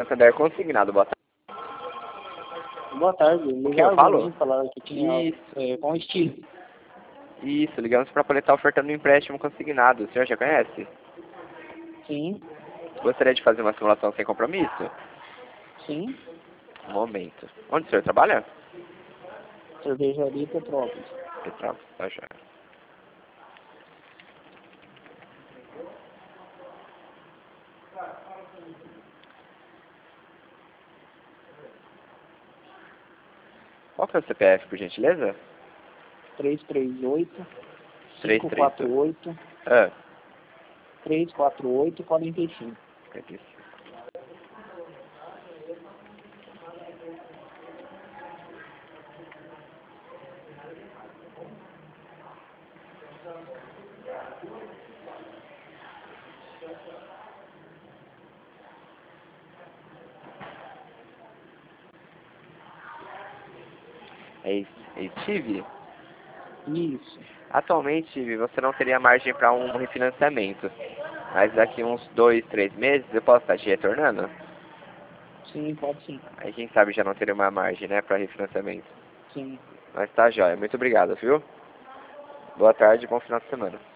Santander consignado, boa tarde. Boa tarde. O que eu falo? Falaram que tinha Isso. com estilo. Isso, ligamos para poder estar ofertando um empréstimo consignado. O senhor já conhece? Sim, Gostaria de fazer uma simulação sem compromisso? sim. Um momento. Onde o senhor trabalha? Cervejaria Petrópolis. Petrópolis, tá já. Qual que é o CPF, por gentileza? 338 338. 548 Ah, 348 45. 55. Steve, Isso. atualmente, Steve, você não teria margem para um refinanciamento. Mas daqui uns 2, 3 meses eu posso estar te retornando? Sim, pode sim. Aí quem sabe já não teria uma margem, né, para refinanciamento. Sim. Mas tá jóia. Muito obrigado, viu? Boa tarde e bom final de semana.